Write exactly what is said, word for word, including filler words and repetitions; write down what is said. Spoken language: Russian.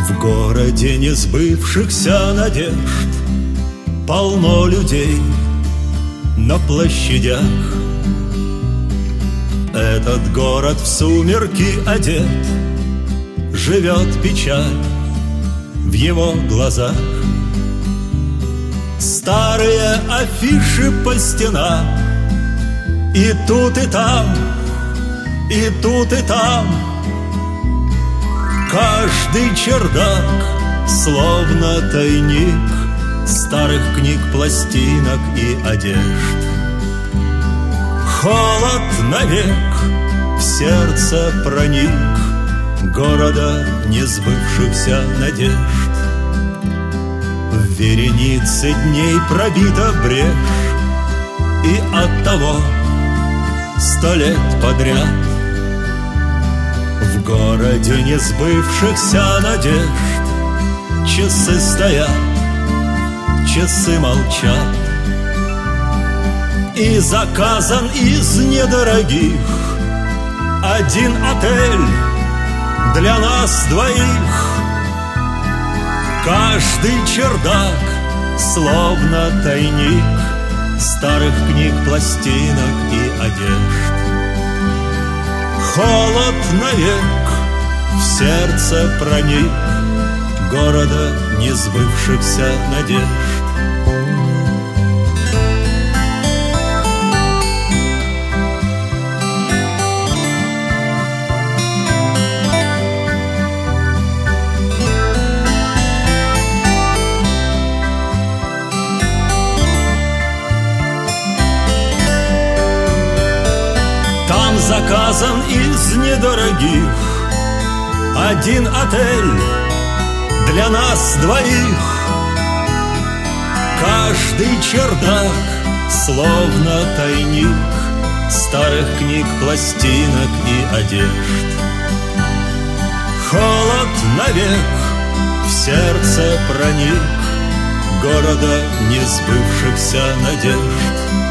В городе несбывшихся надежд полно людей на площадях. Этот город в сумерки одет, живет печаль в его глазах. Старые афиши по стенам, и тут и там, и тут и там. Каждый чердак словно тайник старых книг, пластинок и одежд. Холод навек в сердце проник города несбывшихся надежд. В веренице дней пробита брешь, и оттого сто лет подряд в городе несбывшихся надежд часы стоят, часы молчат. И заказан из недорогих один отель для нас двоих. Каждый чердак словно тайник старых книг, пластинок и одежд. Холод навек в сердце проник города несбывшихся надежд. Заказан из недорогих один отель для нас двоих. Каждый чердак словно тайник старых книг, пластинок и одежд. Холод навек в сердце проник города несбывшихся надежд.